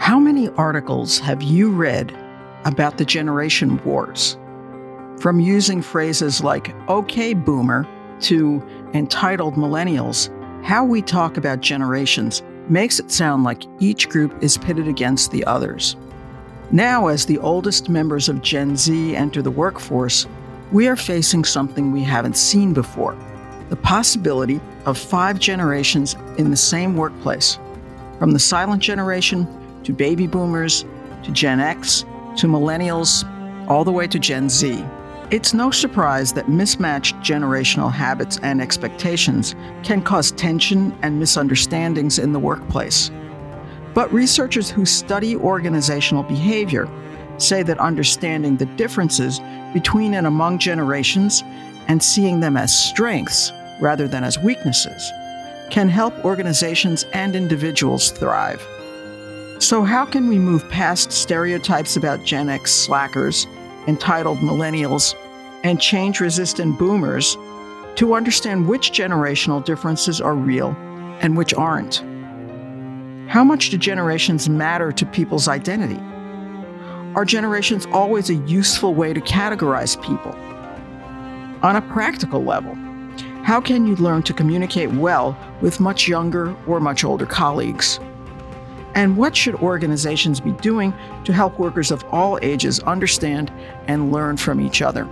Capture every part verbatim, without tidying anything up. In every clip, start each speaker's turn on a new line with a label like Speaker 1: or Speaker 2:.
Speaker 1: How many articles have you read about the generation wars? From using phrases like, okay, boomer, to entitled millennials, how we talk about generations makes it sound like each group is pitted against the others. Now, as the oldest members of Gen Z enter the workforce, we are facing something we haven't seen before: the possibility of five generations in the same workplace, from the silent generation to baby boomers, to Gen X, to millennials, all the way to Gen Z. It's no surprise that mismatched generational habits and expectations can cause tension and misunderstandings in the workplace. But researchers who study organizational behavior say that understanding the differences between and among generations and seeing them as strengths rather than as weaknesses can help organizations and individuals thrive. So how can we move past stereotypes about Gen X slackers, entitled millennials, and change-resistant boomers to understand which generational differences are real and which aren't? How much do generations matter to people's identity? Are generations always a useful way to categorize people? On a practical level, how can you learn to communicate well with much younger or much older colleagues? And what should organizations be doing to help workers of all ages understand and learn from each other?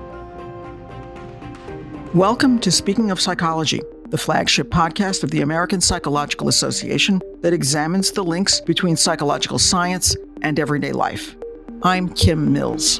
Speaker 1: Welcome to Speaking of Psychology, the flagship podcast of the American Psychological Association that examines the links between psychological science and everyday life. I'm Kim Mills.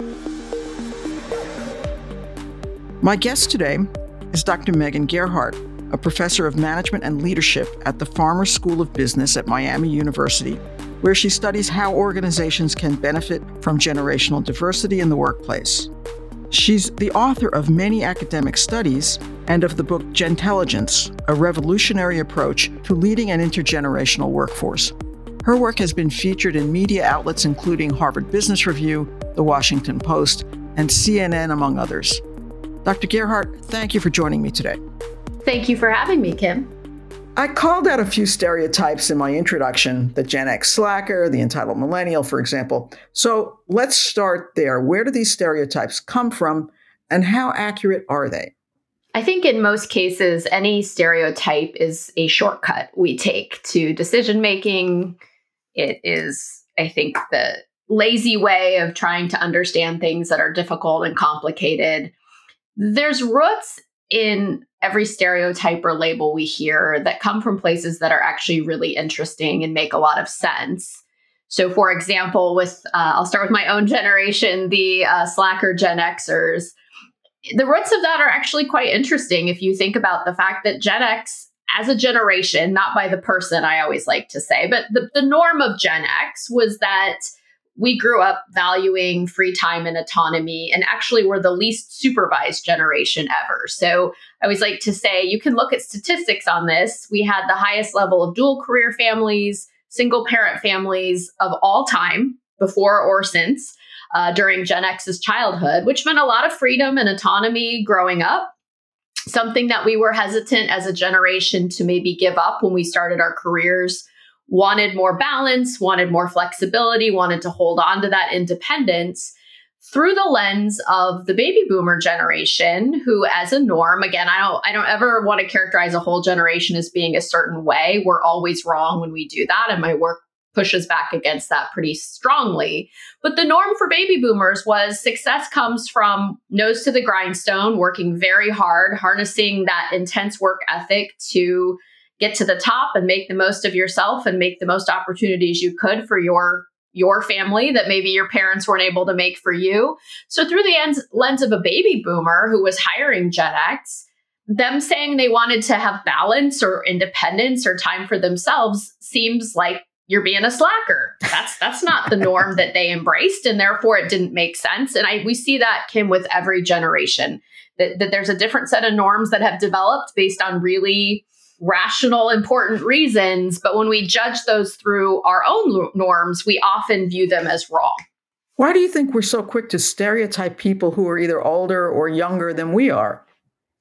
Speaker 1: My guest today is Doctor Megan Gerhardt, a professor of management and leadership at the Farmer School of Business at Miami University, where she studies how organizations can benefit from generational diversity in the workplace. She's the author of many academic studies and of the book Gentelligence, a revolutionary approach to leading an intergenerational workforce. Her work has been featured in media outlets including Harvard Business Review, The Washington Post, and C N N, among others. Doctor Gerhardt, thank you for joining me today.
Speaker 2: Thank you for having me, Kim.
Speaker 1: I called out a few stereotypes in my introduction, the Gen X slacker, the entitled millennial, for example. So let's start there. Where do these stereotypes come from, and how accurate are they?
Speaker 2: I think in most cases, any stereotype is a shortcut we take to decision-making. It is, I think, the lazy way of trying to understand things that are difficult and complicated. There's roots in every stereotype or label we hear that come from places that are actually really interesting and make a lot of sense. So, for example, with uh, I'll start with my own generation, the uh, slacker Gen Xers. The roots of that are actually quite interesting if you think about the fact that Gen X, as a generation, not by the person, I always like to say, but the, the norm of Gen X was that we grew up valuing free time and autonomy, and actually were the least supervised generation ever. So I always like to say, you can look at statistics on this. We had the highest level of dual career families, single parent families of all time, before or since, uh, during Gen X's childhood, which meant a lot of freedom and autonomy growing up, something that we were hesitant as a generation to maybe give up when we started our careers. Wanted more balance, wanted more flexibility, wanted to hold on to that independence through the lens of the baby boomer generation, who as a norm, again, I don't, I don't ever want to characterize a whole generation as being a certain way. We're always wrong when we do that. And my work pushes back against that pretty strongly. But the norm for baby boomers was success comes from nose to the grindstone, working very hard, harnessing that intense work ethic to get to the top and make the most of yourself and make the most opportunities you could for your your family that maybe your parents weren't able to make for you. So through the ends, lens of a baby boomer who was hiring Gen X, them saying they wanted to have balance or independence or time for themselves seems like you're being a slacker. That's that's not the norm that they embraced, and therefore it didn't make sense. And I we see that, Kim, with every generation, that, that there's a different set of norms that have developed based on really rational, important reasons. But when we judge those through our own norms, we often view them as wrong.
Speaker 1: Why do you think we're so quick to stereotype people who are either older or younger than we are?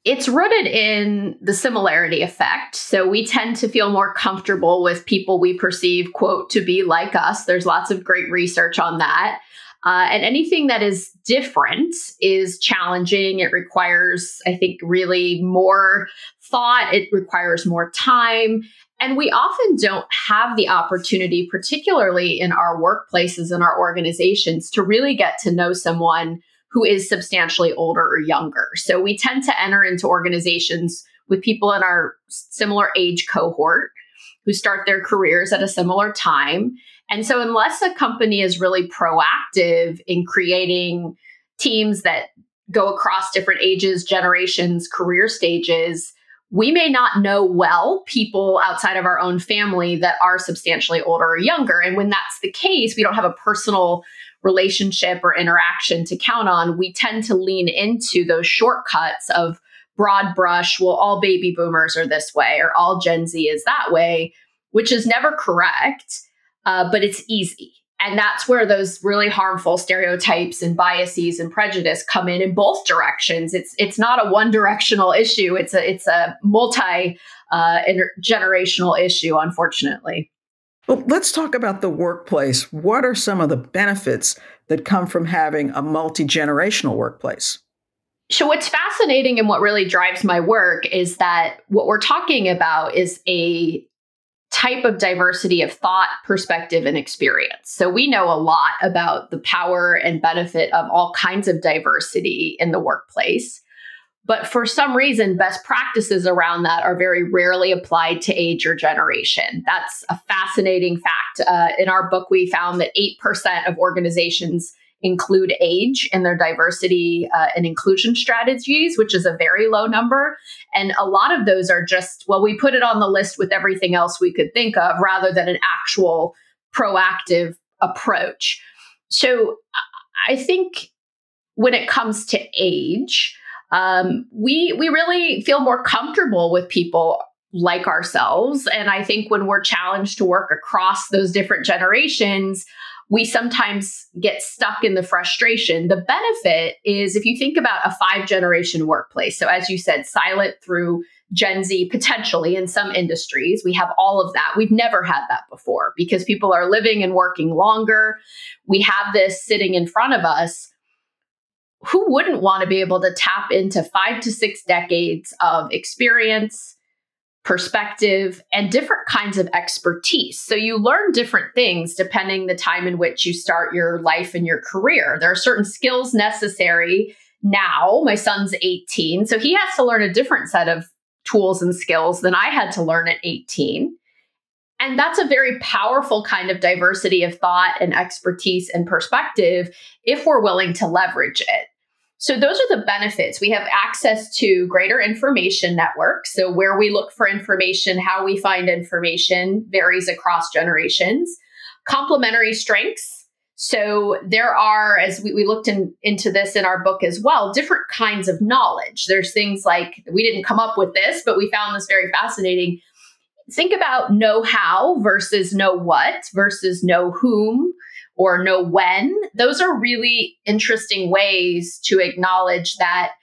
Speaker 2: It's rooted in the similarity effect. So we tend to feel more comfortable with people we perceive, quote, to be like us. There's lots of great research on that. Uh, and anything that is different is challenging. It requires, I think, really more thought. It requires more time. And we often don't have the opportunity, particularly in our workplaces and our organizations, to really get to know someone who is substantially older or younger. So we tend to enter into organizations with people in our similar age cohort who start their careers at a similar time. And so unless a company is really proactive in creating teams that go across different ages, generations, career stages, we may not know well people outside of our own family that are substantially older or younger. And when that's the case, we don't have a personal relationship or interaction to count on. We tend to lean into those shortcuts of broad brush, well, all baby boomers are this way or all Gen Z is that way, which is never correct, uh, but it's easy. And that's where those really harmful stereotypes and biases and prejudice come in in both directions. It's it's not a one directional issue. It's a it's a multi uh, inter- generational issue, unfortunately.
Speaker 1: Well, let's talk about the workplace. What are some of the benefits that come from having a multi-generational workplace?
Speaker 2: So what's fascinating and what really drives my work is that what we're talking about is a type of diversity of thought, perspective, and experience. So we know a lot about the power and benefit of all kinds of diversity in the workplace. But for some reason, best practices around that are very rarely applied to age or generation. That's a fascinating fact. Uh, in our book, we found that eight percent of organizations include age in their diversity uh, and inclusion strategies, which is a very low number. And a lot of those are just, well, we put it on the list with everything else we could think of rather than an actual proactive approach. So I think when it comes to age, um, we we really feel more comfortable with people like ourselves. And I think when we're challenged to work across those different generations, we sometimes get stuck in the frustration. The benefit is if you think about a five generation workplace. So as you said, silent through Gen Z, potentially in some industries, we have all of that. We've never had that before because people are living and working longer. We have this sitting in front of us. Who wouldn't want to be able to tap into five to six decades of experience, perspective, and different kinds of expertise? So you learn different things depending the time in which you start your life and your career. There are certain skills necessary now. My son's eighteen, so he has to learn a different set of tools and skills than I had to learn at eighteen. And that's a very powerful kind of diversity of thought and expertise and perspective if we're willing to leverage it. So those are the benefits. We have access to greater information networks. So where we look for information, how we find information varies across generations. Complementary strengths. So there are, as we, we looked in, into this in our book as well, different kinds of knowledge. There's things like, we didn't come up with this, but we found this very fascinating. Think about know how versus know what versus know whom or know when. Those are really interesting ways to acknowledge that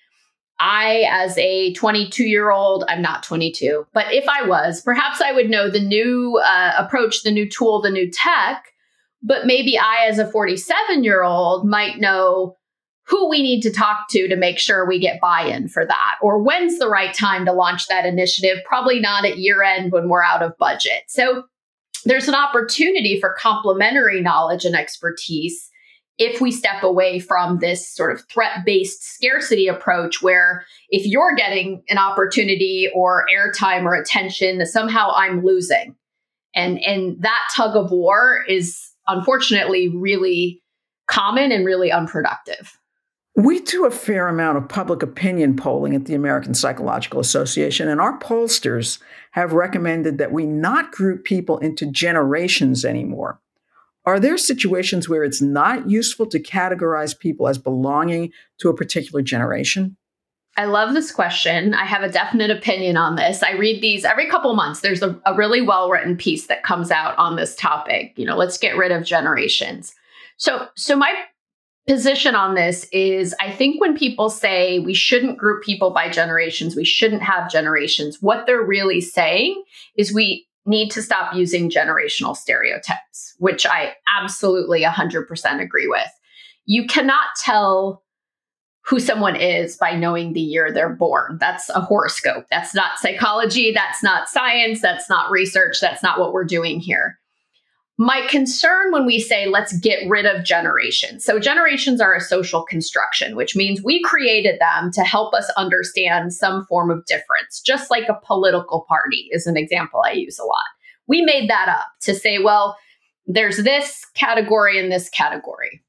Speaker 2: I, as a twenty-two-year-old, I'm not twenty-two, but if I was, perhaps I would know the new uh, approach, the new tool, the new tech, but maybe I, as a forty-seven-year-old, might know who we need to talk to to make sure we get buy-in for that, or when's the right time to launch that initiative, probably not at year end when we're out of budget. So there's an opportunity for complementary knowledge and expertise if we step away from this sort of threat-based scarcity approach where if you're getting an opportunity or airtime or attention, somehow I'm losing. And, and that tug of war is unfortunately really common and really unproductive.
Speaker 1: We do a fair amount of public opinion polling at the American Psychological Association, and our pollsters have recommended that we not group people into generations anymore. Are there situations where it's not useful to categorize people as belonging to a particular generation?
Speaker 2: I love this question. I have a definite opinion on this. I read these every couple months. There's a, a really well-written piece that comes out on this topic. You know, let's get rid of generations. So, so my position on this is I think when people say we shouldn't group people by generations, we shouldn't have generations, what they're really saying is we need to stop using generational stereotypes, which I absolutely one hundred percent agree with. You cannot tell who someone is by knowing the year they're born. That's a horoscope. That's not psychology. That's not science. That's not research. That's not what we're doing here. My concern when we say, let's get rid of generations. So generations are a social construction, which means we created them to help us understand some form of difference, just like a political party is an example I use a lot. We made that up to say, well, there's this category and this category.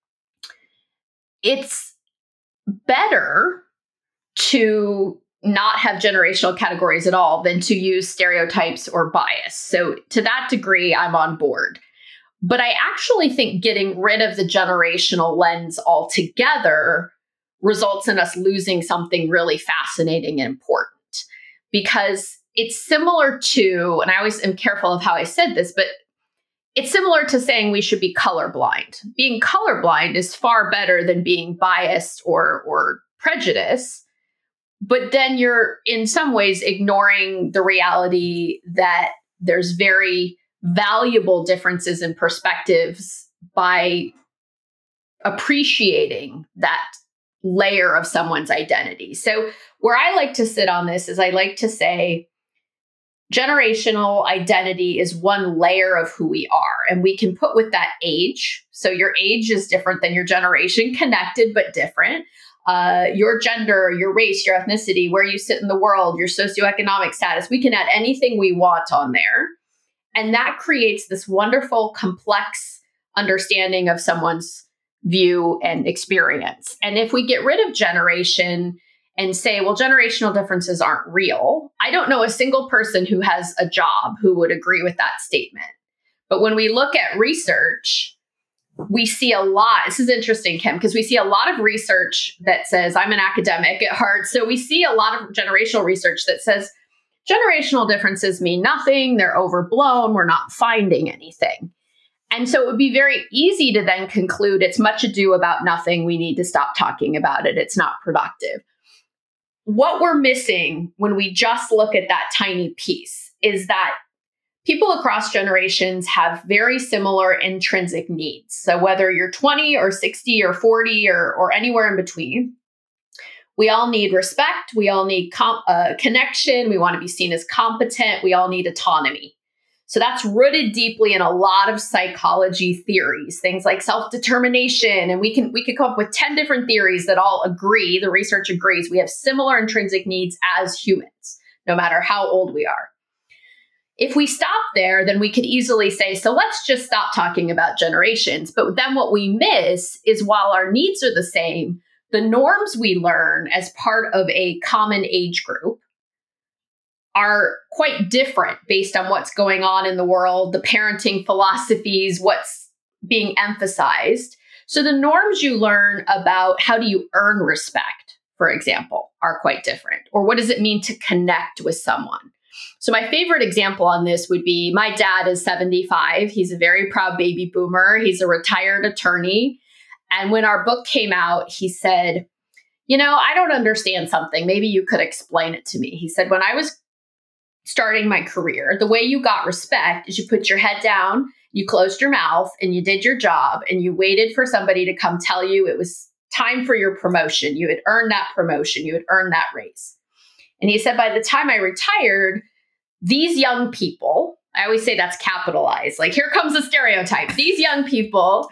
Speaker 2: It's better to not have generational categories at all than to use stereotypes or bias. So to that degree, I'm on board. But I actually think getting rid of the generational lens altogether results in us losing something really fascinating and important. Because it's similar to, and I always am careful of how I said this, but it's similar to saying we should be colorblind. Being colorblind is far better than being biased or, or prejudiced. But then you're in some ways ignoring the reality that there's very valuable differences in perspectives by appreciating that layer of someone's identity. So where I like to sit on this is I like to say generational identity is one layer of who we are. And we can put with that age. So your age is different than your generation, connected but different. Uh, your gender, your race, your ethnicity, where you sit in the world, your socioeconomic status. We can add anything we want on there. And that creates this wonderful, complex understanding of someone's view and experience. And if we get rid of generation and say, well, generational differences aren't real, I don't know a single person who has a job who would agree with that statement. But when we look at research, we see a lot. This is interesting, Kim, because we see a lot of research that says, I'm an academic at heart. So we see a lot of generational research that says generational differences mean nothing. They're overblown. We're not finding anything. And so it would be very easy to then conclude it's much ado about nothing. We need to stop talking about it. It's not productive. What we're missing when we just look at that tiny piece is that people across generations have very similar intrinsic needs. So whether you're twenty or sixty or forty or, or anywhere in between, we all need respect. We all need com- uh, connection. We want to be seen as competent. We all need autonomy. So that's rooted deeply in a lot of psychology theories, things like self-determination. And we can we could come up with ten different theories that all agree, the research agrees, we have similar intrinsic needs as humans, no matter how old we are. If we stop there, then we could easily say, so let's just stop talking about generations. But then what we miss is while our needs are the same, the norms we learn as part of a common age group are quite different based on what's going on in the world, the parenting philosophies, what's being emphasized. So the norms you learn about how do you earn respect, for example, are quite different. Or what does it mean to connect with someone? So my favorite example on this would be my dad is seventy-five. He's a very proud baby boomer. He's a retired attorney. And when our book came out, he said, you know, I don't understand something. Maybe you could explain it to me. He said, when I was starting my career, the way you got respect is you put your head down, you closed your mouth, and you did your job, and you waited for somebody to come tell you it was time for your promotion. You had earned that promotion. You had earned that raise. And he said, by the time I retired, these young people, I always say that's capitalized, like here comes the stereotype. These young people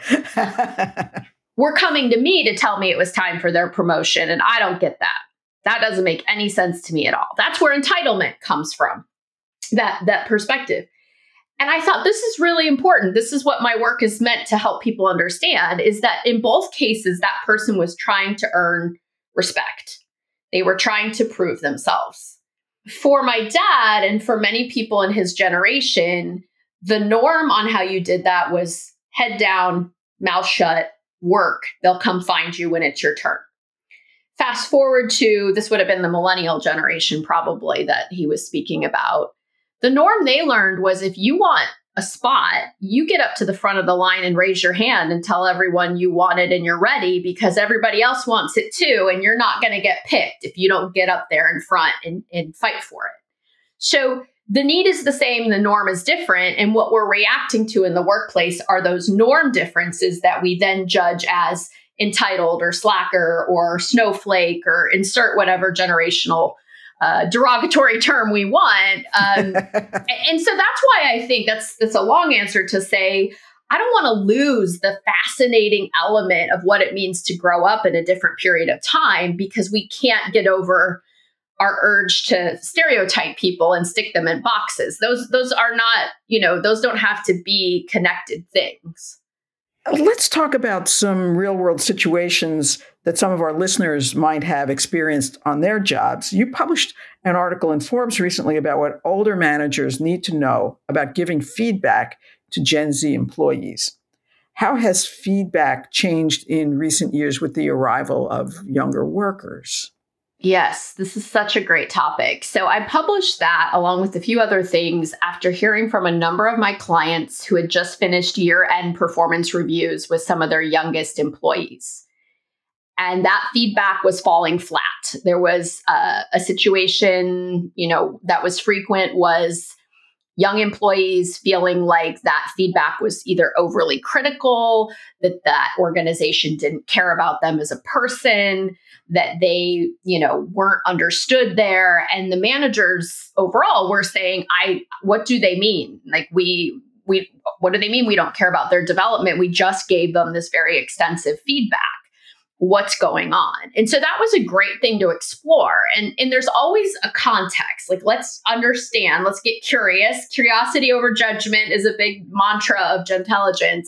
Speaker 2: were coming to me to tell me it was time for their promotion. And I don't get that. That doesn't make any sense to me at all. That's where entitlement comes from, that, that perspective. And I thought, this is really important. This is what my work is meant to help people understand, is that in both cases, that person was trying to earn respect. They were trying to prove themselves. For my dad and for many people in his generation, the norm on how you did that was head down, mouth shut, work. They'll come find you when it's your turn. Fast forward to, this would have been the millennial generation probably that he was speaking about. The norm they learned was if you want a spot, you get up to the front of the line and raise your hand and tell everyone you want it and you're ready because everybody else wants it too. And you're not going to get picked if you don't get up there in front and, and fight for it. So the need is the same, the norm is different. And what we're reacting to in the workplace are those norm differences that we then judge as entitled or slacker or snowflake or insert whatever generational Uh, derogatory term we want. Um, and, and so that's why I think that's that's a long answer to say, I don't want to lose the fascinating element of what it means to grow up in a different period of time because we can't get over our urge to stereotype people and stick them in boxes. Those those are not, you know, those don't have to be connected things.
Speaker 1: Let's talk about some real world situations that some of our listeners might have experienced on their jobs. You published an article in Forbes recently about what older managers need to know about giving feedback to Gen Z employees. How has feedback changed in recent years with the arrival of younger workers?
Speaker 2: Yes, this is such a great topic. So I published that along with a few other things after hearing from a number of my clients who had just finished year-end performance reviews with some of their youngest employees. And that feedback was falling flat. There was uh, a situation, you know, that was frequent was young employees feeling like that feedback was either overly critical, that that organization didn't care about them as a person, that they, you know, weren't understood there. And the managers overall were saying, I, what do they mean? Like we, we, what do they mean? We don't care about their development. We just gave them this very extensive feedback. What's going on? And so that was a great thing to explore. And, and there's always a context. Like, let's understand, let's get curious. Curiosity over judgment is a big mantra of Gentelligence.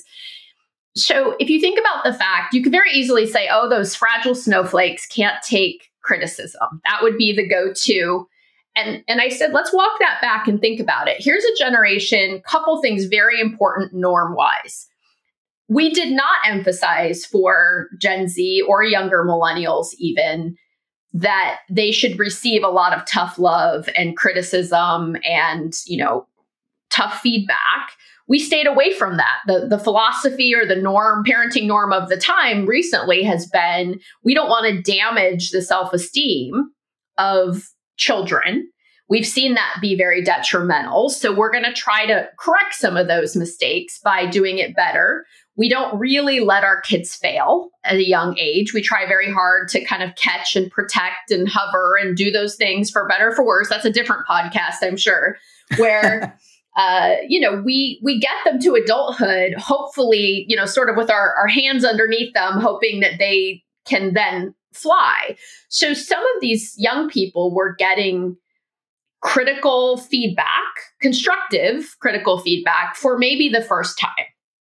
Speaker 2: So if you think about the fact, you could very easily say, oh, those fragile snowflakes can't take criticism. That would be the go-to. And, and I said, let's walk that back and think about it. Here's a generation, couple things very important norm-wise. We did not emphasize for Gen Z or younger millennials even that they should receive a lot of tough love and criticism and, you know, tough feedback. We stayed away from that. The, the philosophy or the norm, parenting norm of the time recently has been, we don't want to damage the self-esteem of children. We've seen that be very detrimental. So we're going to try to correct some of those mistakes by doing it better. We don't really let our kids fail at a young age. We try very hard to kind of catch and protect and hover and do those things for better or for worse. That's a different podcast, I'm sure, where, uh, you know, we we get them to adulthood, hopefully, you know, sort of with our, our hands underneath them, hoping that they can then fly. So some of these young people were getting critical feedback, constructive critical feedback for maybe the first time.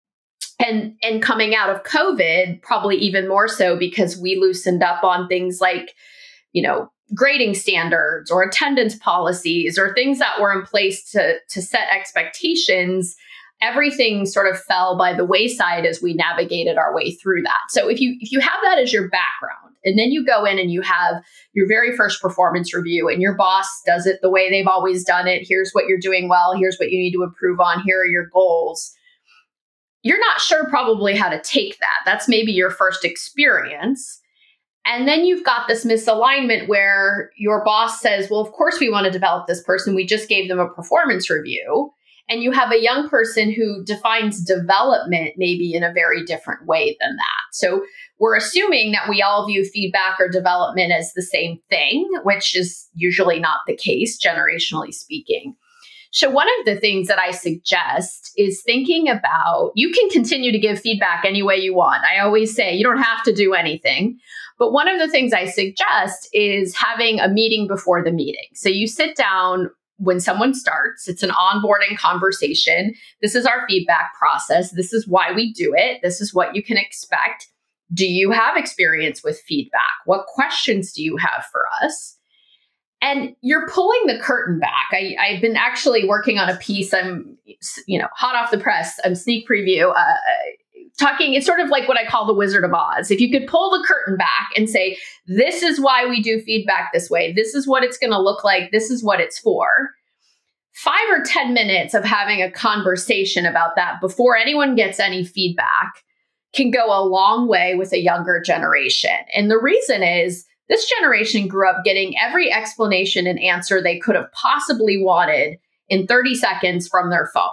Speaker 2: And, and coming out of COVID, probably even more so because we loosened up on things like, you know, grading standards or attendance policies or things that were in place to, to set expectations. Everything sort of fell by the wayside as we navigated our way through that. So if you if you have that as your background, and then you go in and you have your very first performance review and your boss does it the way they've always done it, here's what you're doing well, here's what you need to improve on, here are your goals. You're not sure probably how to take that. That's maybe your first experience. And then you've got this misalignment where your boss says, well, of course we want to develop this person. We just gave them a performance review. And you have a young person who defines development maybe in a very different way than that. So we're assuming that we all view feedback or development as the same thing, which is usually not the case, generationally speaking. So one of the things that I suggest is thinking about, you can continue to give feedback any way you want. I always say you don't have to do anything. But one of the things I suggest is having a meeting before the meeting. So you sit down when someone starts, it's an onboarding conversation. This is our feedback process. This is why we do it. This is what you can expect. Do you have experience with feedback? What questions do you have for us? And you're pulling the curtain back. I, I've been actually working on a piece. I'm, you know, hot off the press. I'm sneak preview. Uh, talking, it's sort of like what I call the Wizard of Oz. If you could pull the curtain back and say, this is why we do feedback this way. This is what it's going to look like. This is what it's for. five or ten minutes of having a conversation about that before anyone gets any feedback can go a long way with a younger generation. And the reason is this generation grew up getting every explanation and answer they could have possibly wanted in thirty seconds from their phone.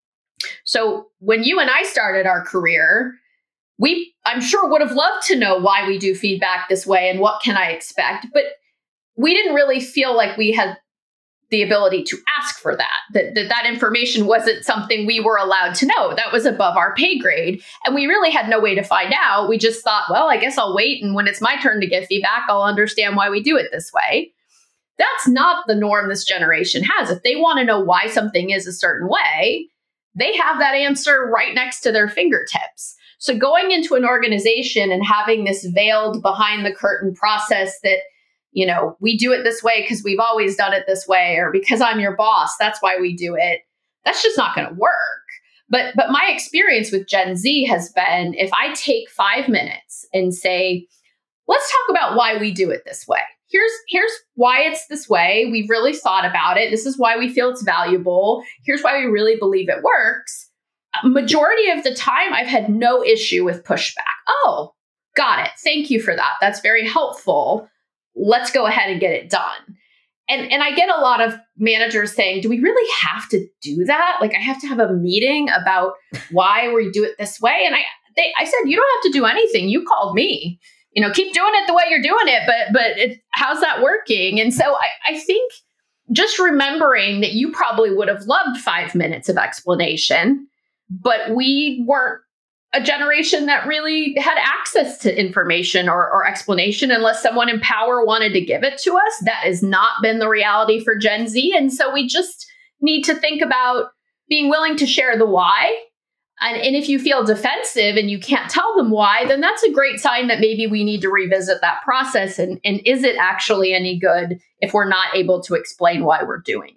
Speaker 2: So when you and I started our career, we, I'm sure, would have loved to know why we do feedback this way and what can I expect. But we didn't really feel like we had the ability to ask for that, that, that that information wasn't something we were allowed to know. That was above our pay grade. And we really had no way to find out. We just thought, well, I guess I'll wait. And when it's my turn to get feedback, I'll understand why we do it this way. That's not the norm this generation has. If they want to know why something is a certain way, they have that answer right next to their fingertips. So going into an organization and having this veiled behind the curtain process that, you know, we do it this way because we've always done it this way, or because I'm your boss, that's why we do it. That's just not going to work. But but my experience with Gen Z has been, if I take five minutes and say, let's talk about why we do it this way. Here's here's why it's this way. We've really thought about it. This is why we feel it's valuable. Here's why we really believe it works. Majority of the time, I've had no issue with pushback. Oh, got it. Thank you for that. That's very helpful. Let's go ahead and get it done. And, and I get a lot of managers saying, do we really have to do that? Like, I have to have a meeting about why we do it this way. And I, they, I said, you don't have to do anything. You called me, you know, keep doing it the way you're doing it. But, but it, how's that working? And so I, I think just remembering that you probably would have loved five minutes of explanation, but we weren't a generation that really had access to information or, or explanation unless someone in power wanted to give it to us. That has not been the reality for Gen Z. And so we just need to think about being willing to share the why. And, and if you feel defensive and you can't tell them why, then that's a great sign that maybe we need to revisit that process. And, and is it actually any good if we're not able to explain why we're doing it?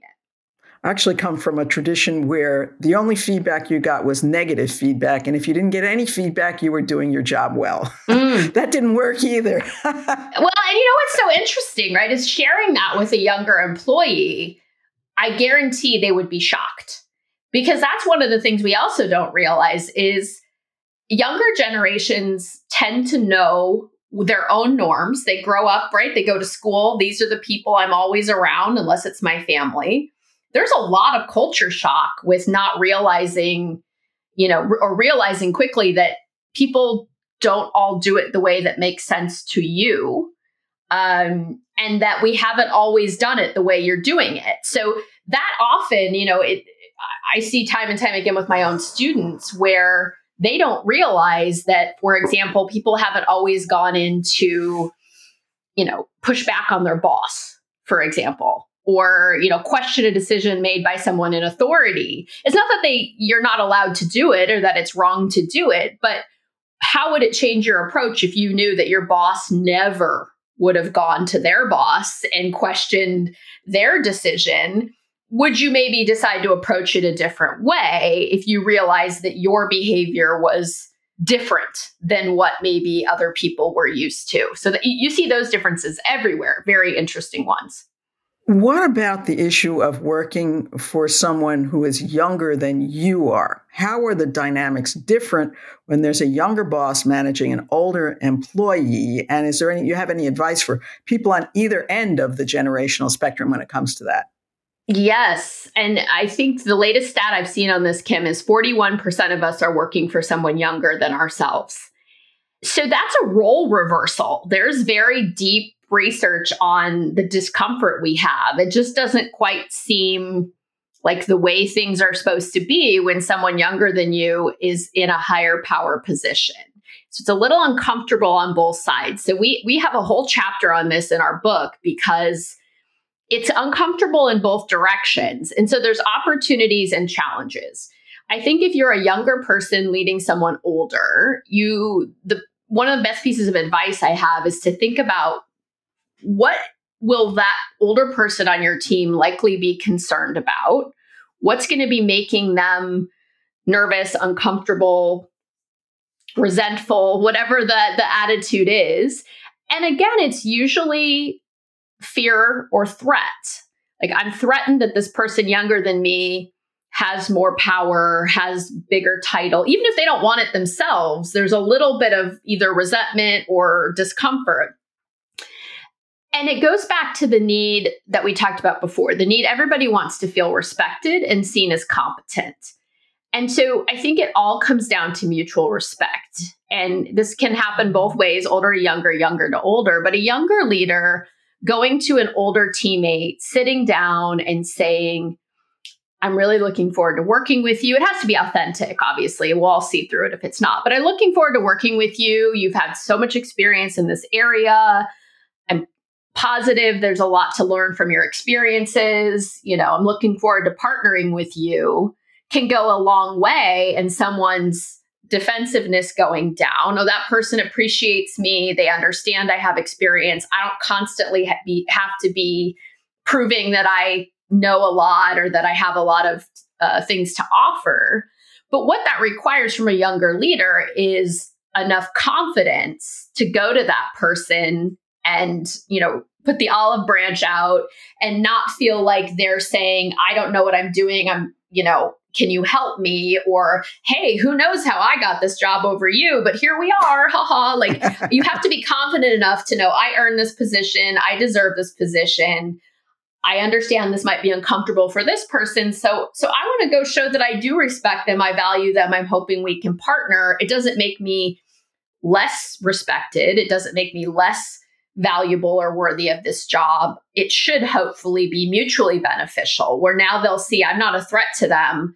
Speaker 1: I actually come from a tradition where the only feedback you got was negative feedback. And if you didn't get any feedback, you were doing your job well. Mm. That didn't work either.
Speaker 2: Well, and you know what's so interesting, right, is sharing that with a younger employee, I guarantee they would be shocked. Because that's one of the things we also don't realize is younger generations tend to know their own norms. They grow up, right? They go to school. These are the people I'm always around, unless it's my family. There's a lot of culture shock with not realizing, you know, or realizing quickly that people don't all do it the way that makes sense to you. Um, and that we haven't always done it the way you're doing it. So that often, you know, it, I see time and time again with my own students where they don't realize that, for example, people haven't always gone into, you know, push back on their boss, for example. Or, you know, question a decision made by someone in authority. It's not that they you're not allowed to do it or that it's wrong to do it, but how would it change your approach if you knew that your boss never would have gone to their boss and questioned their decision? Would you maybe decide to approach it a different way if you realized that your behavior was different than what maybe other people were used to? So that you see those differences everywhere, very interesting ones.
Speaker 1: What about the issue of working for someone who is younger than you are? How are the dynamics different when there's a younger boss managing an older employee? And is there any, you have any advice for people on either end of the generational spectrum when it comes to that?
Speaker 2: Yes. And I think the latest stat I've seen on this, Kim, is forty-one percent of us are working for someone younger than ourselves. So that's a role reversal. There's very deep research on the discomfort we have. It just doesn't quite seem like the way things are supposed to be when someone younger than you is in a higher power position. So it's a little uncomfortable on both sides. So we we have a whole chapter on this in our book because it's uncomfortable in both directions. And so there's opportunities and challenges. I think if you're a younger person leading someone older, you the one of the best pieces of advice I have is to think about what will that older person on your team likely be concerned about? What's going to be making them nervous, uncomfortable, resentful, whatever the, the attitude is. And again, it's usually fear or threat. Like I'm threatened that this person younger than me has more power, has bigger title. Even if they don't want it themselves, there's a little bit of either resentment or discomfort. And it goes back to the need that we talked about before, the need everybody wants to feel respected and seen as competent. And so I think it all comes down to mutual respect. And this can happen both ways, older to younger, younger to older. But a younger leader going to an older teammate, sitting down and saying, I'm really looking forward to working with you. It has to be authentic, obviously. We'll all see through it if it's not. But I'm looking forward to working with you. You've had so much experience in this area. I'm positive there's a lot to learn from your experiences. You know, I'm looking forward to partnering with you. Can go a long way in someone's defensiveness going down. Oh, that person appreciates me. They understand I have experience. I don't constantly ha- be, have to be proving that I know a lot or that I have a lot of uh, things to offer. But what that requires from a younger leader is enough confidence to go to that person and, you know, put the olive branch out and not feel like they're saying, I don't know what I'm doing. I'm, you know, can you help me? Or, hey, who knows how I got this job over you, but here we are. Haha. Like you have to be confident enough to know I earned this position. I deserve this position. I understand this might be uncomfortable for this person. So, so I want to go show that I do respect them. I value them. I'm hoping we can partner. It doesn't make me less respected. It doesn't make me less valuable or worthy of this job. It should hopefully be mutually beneficial, where now they'll see I'm not a threat to them.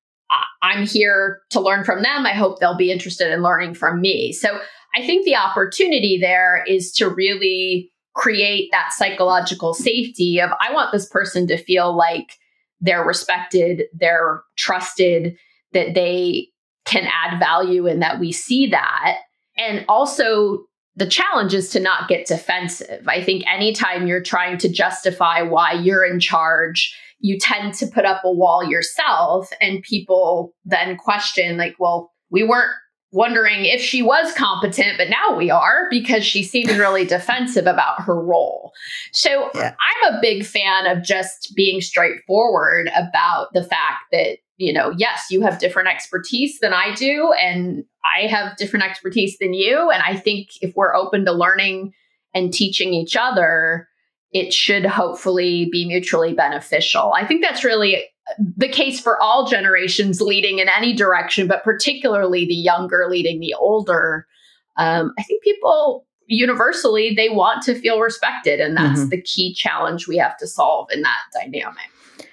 Speaker 2: I'm here to learn from them. I hope they'll be interested in learning from me. So I think the opportunity there is to really create that psychological safety of, I want this person to feel like they're respected, they're trusted, that they can add value and that we see that. And also the challenge is to not get defensive. I think anytime you're trying to justify why you're in charge, you tend to put up a wall yourself, and people then question like, well, we weren't wondering if she was competent, but now we are because she seemed really defensive about her role. So yeah. I'm a big fan of just being straightforward about the fact that, you know, yes, you have different expertise than I do, and I have different expertise than you. And I think if we're open to learning and teaching each other, it should hopefully be mutually beneficial. I think that's really the case for all generations leading in any direction, but particularly the younger leading the older. Um, I think people universally, they want to feel respected. And that's mm-hmm. the key challenge we have to solve in that dynamic.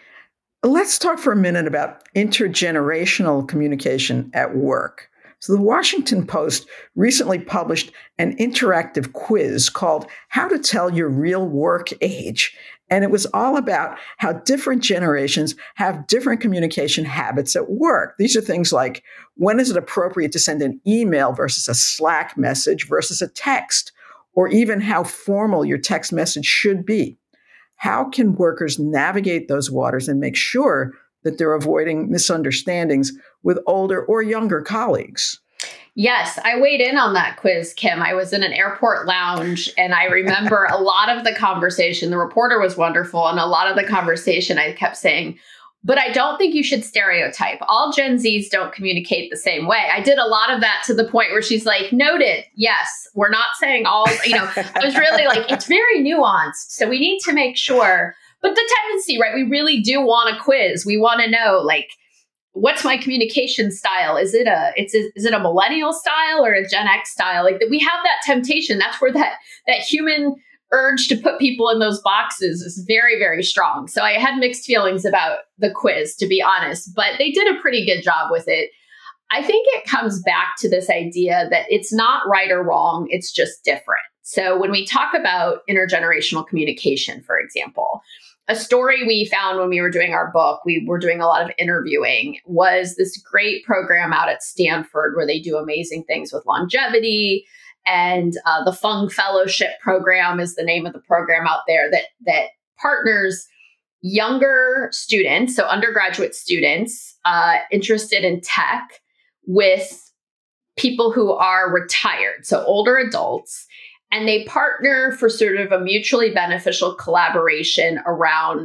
Speaker 1: Let's talk for a minute about intergenerational communication at work. So the Washington Post recently published an interactive quiz called How to Tell Your Real Work Age. And it was all about how different generations have different communication habits at work. These are things like, when is it appropriate to send an email versus a Slack message versus a text, or even how formal your text message should be? How can workers navigate those waters and make sure that they're avoiding misunderstandings with older or younger colleagues?
Speaker 2: Yes, I weighed in on that quiz, Kim. I was in an airport lounge, and I remember a lot of the conversation. The reporter was wonderful, and a lot of the conversation I kept saying, but I don't think you should stereotype. All Gen Zs don't communicate the same way. I did a lot of that to the point where she's like, noted, yes, we're not saying all, you know, I was really like, it's very nuanced. So we need to make sure. But the tendency, right, we really do want a quiz. We want to know, like, what's my communication style? Is it a it's a, is it a millennial style or a Gen X style? Like that, we have that temptation. That's where that that human urge to put people in those boxes is very, very strong. So I had mixed feelings about the quiz, to be honest, but they did a pretty good job with it. I think it comes back to this idea that it's not right or wrong. It's just different. So when we talk about intergenerational communication, for example, a story we found when we were doing our book, we were doing a lot of interviewing, was this great program out at Stanford where they do amazing things with longevity. And uh, the Fung Fellowship Program is the name of the program out there that that partners younger students, so undergraduate students uh, interested in tech, with people who are retired, so older adults. And they partner for sort of a mutually beneficial collaboration around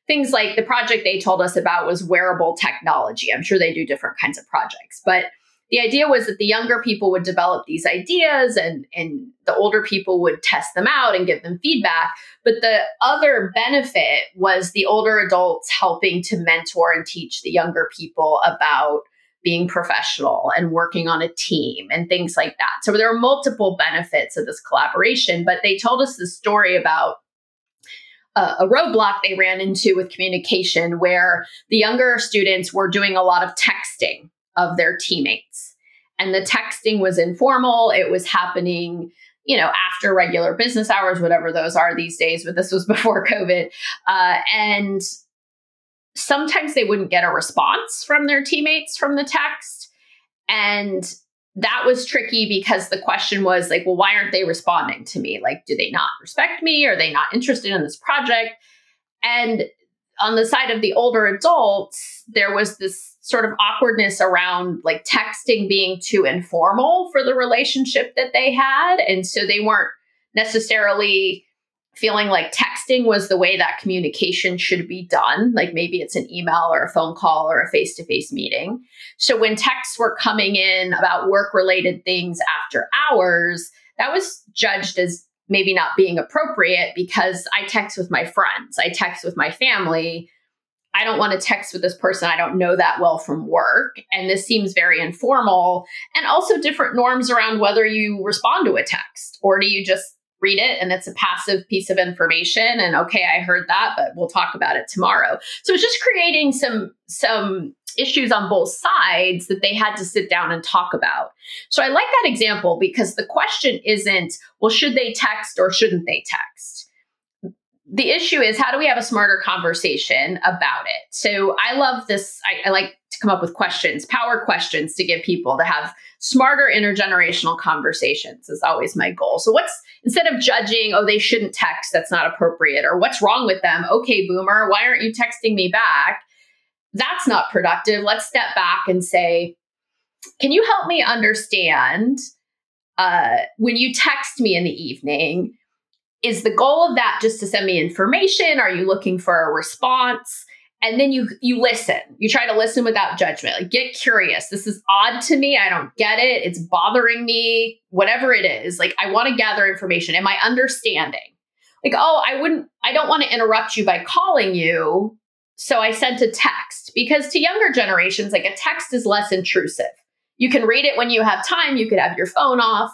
Speaker 2: things like the project they told us about was wearable technology. I'm sure they do different kinds of projects, but the idea was that the younger people would develop these ideas and, and the older people would test them out and give them feedback. But the other benefit was the older adults helping to mentor and teach the younger people about being professional and working on a team and things like that. So there are multiple benefits of this collaboration, but they told us the story about a, a roadblock they ran into with communication where the younger students were doing a lot of texting of their teammates. And the texting was informal. It was happening, you know, after regular business hours, whatever those are these days, but this was before COVID. Uh, and sometimes they wouldn't get a response from their teammates from the text. And that was tricky because the question was like, well, why aren't they responding to me? Like, do they not respect me? Are they not interested in this project? And on the side of the older adults, there was this sort of awkwardness around like texting being too informal for the relationship that they had. And so they weren't necessarily feeling like texting was the way that communication should be done. Like maybe it's an email or a phone call or a face-to-face meeting. So when texts were coming in about work-related things after hours, that was judged as maybe not being appropriate because I text with my friends, I text with my family. I don't want to text with this person I don't know that well from work. And this seems very informal. And also different norms around whether you respond to a text or do you just read it and it's a passive piece of information and okay, I heard that, but we'll talk about it tomorrow. So it's just creating some, some issues on both sides that they had to sit down and talk about. So I like that example because the question isn't, well, should they text or shouldn't they text? The issue is, how do we have a smarter conversation about it? So I love this. I, I like to come up with questions, power questions to give people to have smarter intergenerational conversations is always my goal. So what's, instead of judging, oh, they shouldn't text, that's not appropriate, or what's wrong with them? Okay, boomer, why aren't you texting me back? That's not productive. Let's step back and say, can you help me understand uh, when you text me in the evening, is the goal of that just to send me information? Are you looking for a response? And then you you listen. You try to listen without judgment. Like, get curious. This is odd to me. I don't get it. It's bothering me. Whatever it is. Like, I want to gather information. Am I understanding? Like, oh, I wouldn't, I don't want to interrupt you by calling you. So I sent a text. Because to younger generations, like a text is less intrusive. You can read it when you have time. You could have your phone off.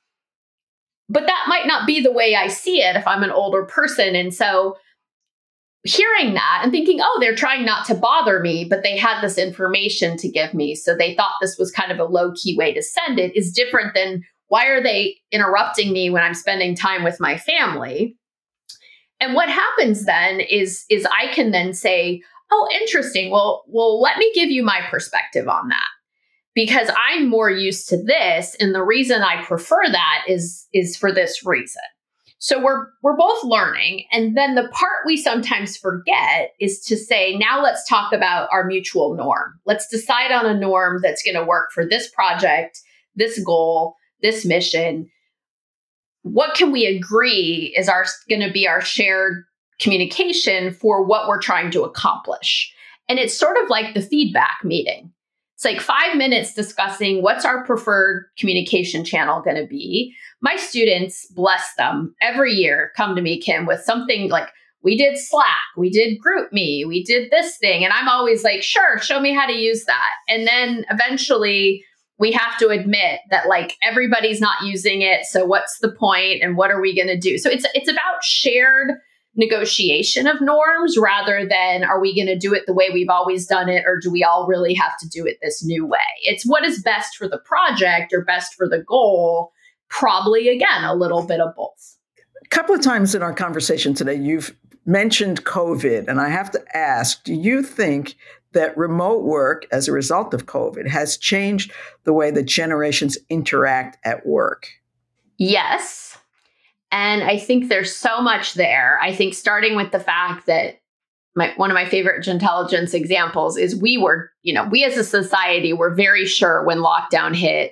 Speaker 2: But that might not be the way I see it if I'm an older person. And so hearing that and thinking, oh, they're trying not to bother me, but they had this information to give me. So they thought this was kind of a low key way to send it is different than why are they interrupting me when I'm spending time with my family? And what happens then is, is I can then say, oh, interesting. Well, well, let me give you my perspective on that. Because I'm more used to this. And the reason I prefer that is, is for this reason. So we're, we're both learning. And then the part we sometimes forget is to say, now let's talk about our mutual norm. Let's decide on a norm that's going to work for this project, this goal, this mission. What can we agree is our going to be our shared communication for what we're trying to accomplish? And it's sort of like the feedback meeting. It's like five minutes discussing what's our preferred communication channel going to be. My students, bless them, every year come to me, Kim, with something like, we did Slack, we did GroupMe, we did this thing. And I'm always like, sure, show me how to use that. And then eventually we have to admit that like everybody's not using it. So what's the point and what are we going to do? So it's it's about shared negotiation of norms rather than are we going to do it the way we've always done it or do we all really have to do it this new way? It's what is best for the project or best for the goal, probably again, a little bit of both.
Speaker 1: A couple of times in our conversation today, you've mentioned COVID, and I have to ask, do you think that remote work as a result of COVID has changed the way that generations interact at work?
Speaker 2: Yes. And I think there's so much there. I think starting with the fact that my, one of my favorite Intelligence examples is we were, you know, we as a society were very sure when lockdown hit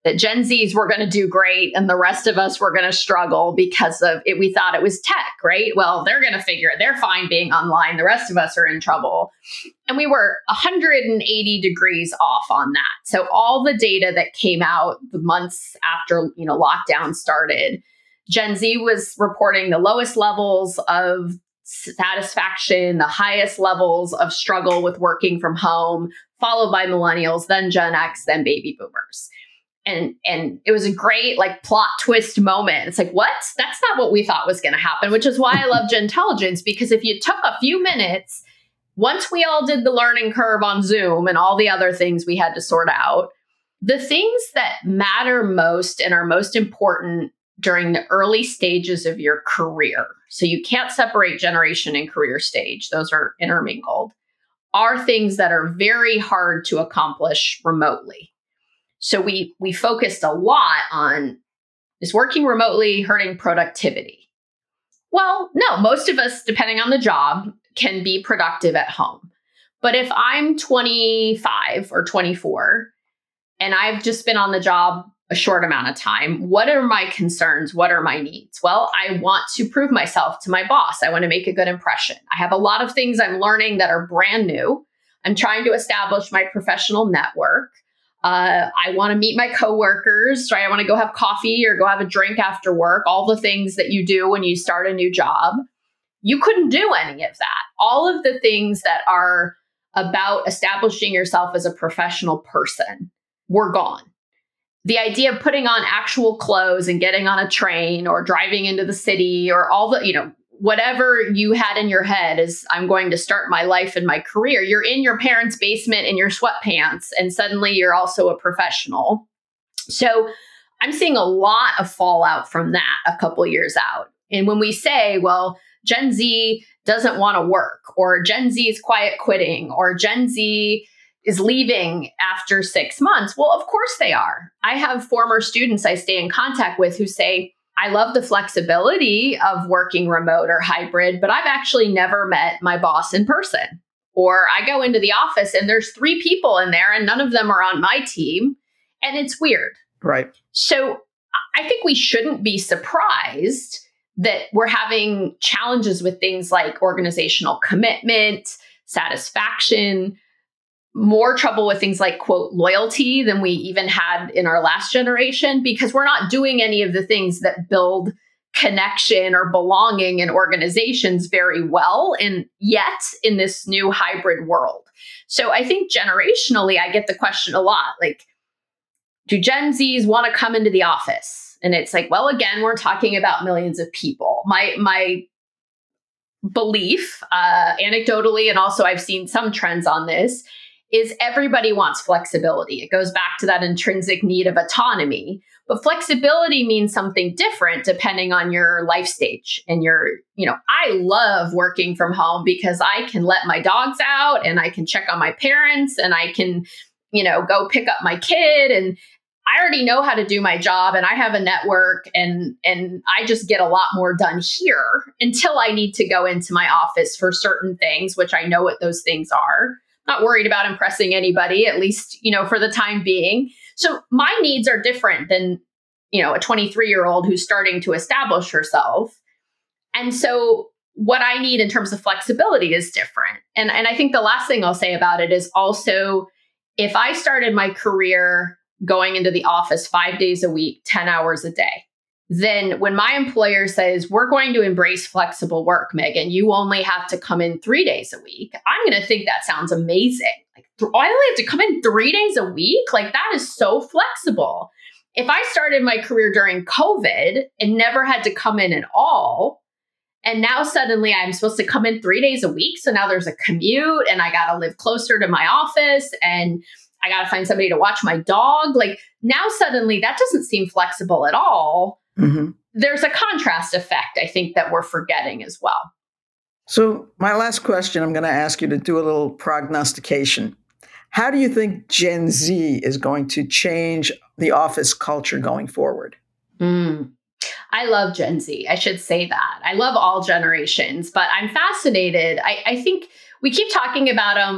Speaker 2: that Gen Zs were going to do great and the rest of us were going to struggle because of it. We thought it was tech, right? Well, they're going to figure it. They're fine being online. The rest of us are in trouble. And we were one hundred eighty degrees off on that. So all the data that came out the months after, you know, lockdown started, Gen Z was reporting the lowest levels of satisfaction, the highest levels of struggle with working from home, followed by millennials, then Gen X, then baby boomers. And and it was a great like plot twist moment. It's like, what? That's not what we thought was going to happen, which is why I love Gentelligence, because if you took a few minutes, once we all did the learning curve on Zoom and all the other things we had to sort out, the things that matter most and are most important during the early stages of your career, so you can't separate generation and career stage, those are intermingled, are things that are very hard to accomplish remotely. So we we focused a lot on, is working remotely hurting productivity? Well, no, most of us, depending on the job, can be productive at home. But if I'm twenty-five or twenty-four and I've just been on the job a short amount of time, what are my concerns? What are my needs? Well, I want to prove myself to my boss. I want to make a good impression. I have a lot of things I'm learning that are brand new. I'm trying to establish my professional network. Uh, I want to meet my coworkers, right? I want to go have coffee or go have a drink after work, all the things that you do when you start a new job. You couldn't do any of that. All of the things that are about establishing yourself as a professional person were gone. The idea of putting on actual clothes and getting on a train or driving into the city or all the, you know, whatever you had in your head is, I'm going to start my life and my career. You're in your parents' basement in your sweatpants, and suddenly you're also a professional. So I'm seeing a lot of fallout from that a couple years out. And when we say, well, Gen Z doesn't want to work, or Gen Z is quiet quitting, or Gen Z is leaving after six months. Well, of course they are. I have former students I stay in contact with who say, I love the flexibility of working remote or hybrid, but I've actually never met my boss in person. Or I go into the office and there's three people in there and none of them are on my team. And it's weird.
Speaker 1: Right.
Speaker 2: So I think we shouldn't be surprised that we're having challenges with things like organizational commitment, satisfaction, more trouble with things like, quote, loyalty than we even had in our last generation, because we're not doing any of the things that build connection or belonging in organizations very well, and yet in this new hybrid world. So I think generationally, I get the question a lot, like, do Gen Zs want to come into the office? And it's like, well, again, we're talking about millions of people. My, my belief, uh, anecdotally, and also I've seen some trends on this, is everybody wants flexibility. It goes back to that intrinsic need of autonomy. But flexibility means something different depending on your life stage. And your, you know, I love working from home because I can let my dogs out and I can check on my parents and I can, you know, go pick up my kid. And I already know how to do my job and I have a network, and, and I just get a lot more done here until I need to go into my office for certain things, which I know what those things are. Not worried about impressing anybody, at least, you know, for the time being. So my needs are different than, you know, a twenty-three year old who's starting to establish herself. And so what I need in terms of flexibility is different. And, and I think the last thing I'll say about it is also, if I started my career going into the office five days a week, ten hours a day, then when my employer says, we're going to embrace flexible work, Megan, you only have to come in three days a week, I'm going to think that sounds amazing. Like, th- I only have to come in three days a week? Like, that is so flexible. If I started my career during COVID and never had to come in at all, and now suddenly I'm supposed to come in three days a week, so now there's a commute and I got to live closer to my office and I got to find somebody to watch my dog. Like, now suddenly that doesn't seem flexible at all. Mm-hmm. There's a contrast effect, I think, that we're forgetting as well.
Speaker 1: So my last question, I'm going to ask you to do a little prognostication. How do you think Gen Z is going to change the office culture going forward?
Speaker 2: Mm. I love Gen Z. I should say that. I love all generations, but I'm fascinated. I, I think we keep talking about them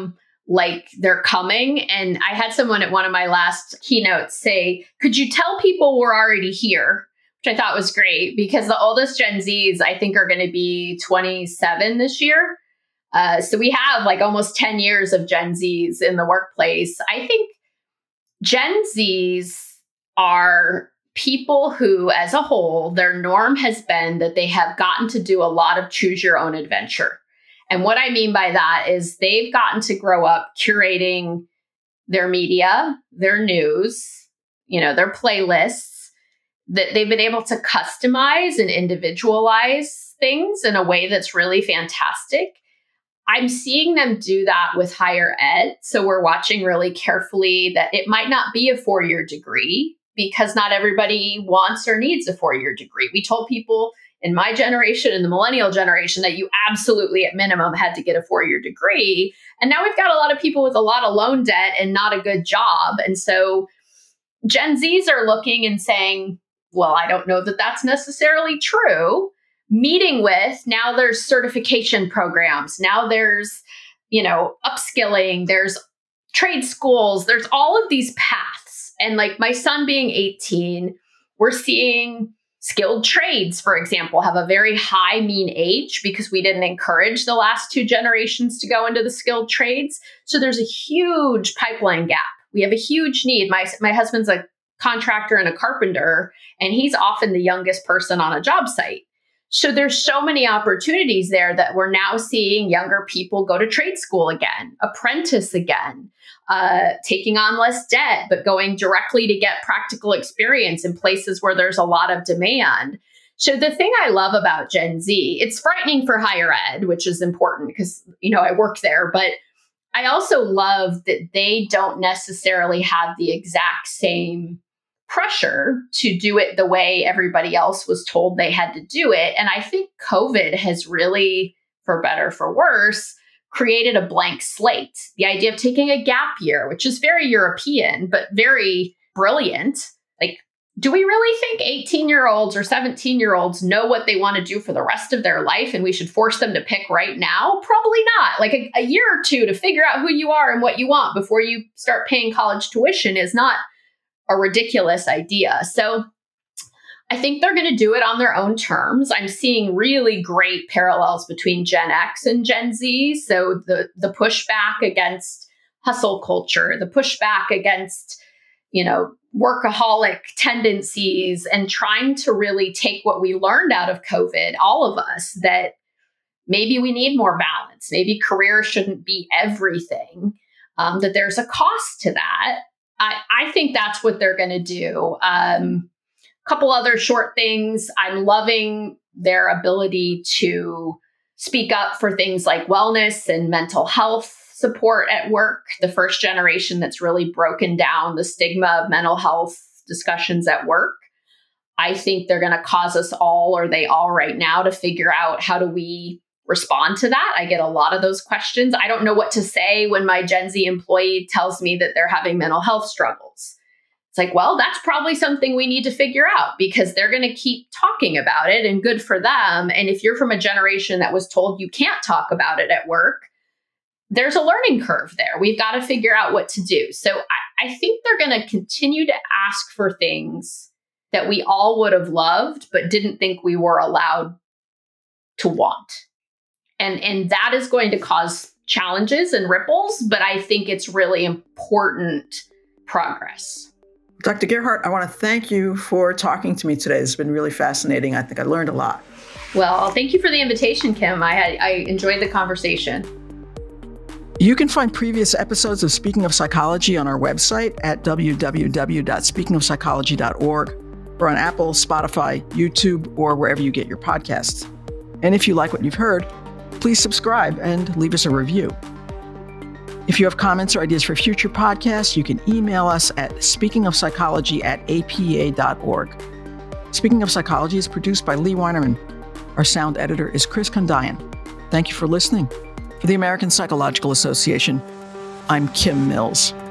Speaker 2: like they're coming. And I had someone at one of my last keynotes say, could you tell people we're already here? Which I thought was great because the oldest Gen Zs, I think, are going to be twenty-seven this year. Uh, so we have like almost ten years of Gen Zs in the workplace. I think Gen Zs are people who, as a whole, their norm has been that they have gotten to do a lot of choose your own adventure. And what I mean by that is they've gotten to grow up curating their media, their news, you know, their playlists, that they've been able to customize and individualize things in a way that's really fantastic. I'm seeing them do that with higher ed. So we're watching really carefully that it might not be a four-year degree because not everybody wants or needs a four-year degree. We told people in my generation and the millennial generation that you absolutely at minimum had to get a four-year degree. And now we've got a lot of people with a lot of loan debt and not a good job. And so Gen Zs are looking and saying, well, I don't know that that's necessarily true. Meeting with, now there's certification programs. Now there's, you know, upskilling, there's trade schools, there's all of these paths. And like my son being eighteen, we're seeing skilled trades, for example, have a very high mean age because we didn't encourage the last two generations to go into the skilled trades. So there's a huge pipeline gap. We have a huge need. My, my husband's a contractor and a carpenter, and he's often the youngest person on a job site. So there's so many opportunities there that we're now seeing younger people go to trade school again, apprentice again, uh, taking on less debt, but going directly to get practical experience in places where there's a lot of demand. So the thing I love about Gen Z, it's frightening for higher ed, which is important because, you know, I work there, but I also love that they don't necessarily have the exact same pressure to do it the way everybody else was told they had to do it. And I think COVID has really, for better, for worse, created a blank slate. The idea of taking a gap year, which is very European, but very brilliant. Like, do we really think eighteen-year-olds or seventeen-year-olds know what they want to do for the rest of their life and we should force them to pick right now? Probably not. Like a, a year or two to figure out who you are and what you want before you start paying college tuition is not a ridiculous idea. So I think they're going to do it on their own terms. I'm seeing really great parallels between Gen X and Gen Z. So the, the pushback against hustle culture, the pushback against, you know, workaholic tendencies, and trying to really take what we learned out of COVID, all of us, that maybe we need more balance. Maybe career shouldn't be everything, um, that there's a cost to that. I, I think that's what they're going to do. Um, a couple other short things. I'm loving their ability to speak up for things like wellness and mental health support at work. The first generation that's really broken down the stigma of mental health discussions at work. I think they're going to cause us all, or they all right now, to figure out how do we respond to that. I get a lot of those questions. I don't know what to say when my Gen Z employee tells me that they're having mental health struggles. It's like, well, that's probably something we need to figure out because they're going to keep talking about it, and good for them. And if you're from a generation that was told you can't talk about it at work, there's a learning curve there. We've got to figure out what to do. So I, I think they're going to continue to ask for things that we all would have loved, but didn't think we were allowed to want. And, and that is going to cause challenges and ripples, but I think it's really important progress.
Speaker 1: Doctor Gerhardt, I want to thank you for talking to me today. It's been really fascinating. I think I learned a lot.
Speaker 2: Well, thank you for the invitation, Kim. I had, I enjoyed the conversation.
Speaker 1: You can find previous episodes of Speaking of Psychology on our website at w w w dot speaking of psychology dot org, or on Apple, Spotify, YouTube, or wherever you get your podcasts. And if you like what you've heard, please subscribe and leave us a review. If you have comments or ideas for future podcasts, you can email us at speakingofpsychology at a p a dot org. Speaking of Psychology is produced by Lee Weinerman. Our sound editor is Chris Kondayan. Thank you for listening. For the American Psychological Association, I'm Kim Mills.